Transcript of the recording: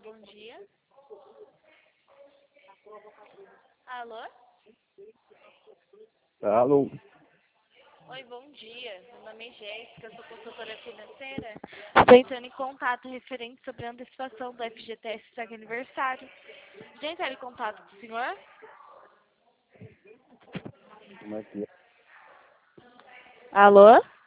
bom dia. Alô? Alô? Oi, bom dia. Meu nome é Jéssica, sou consultora financeira. Estou entrando em contato referente sobre a antecipação do FGTS Segue Aniversário. Já entrei em contato com o senhor? Como é que é? Alô?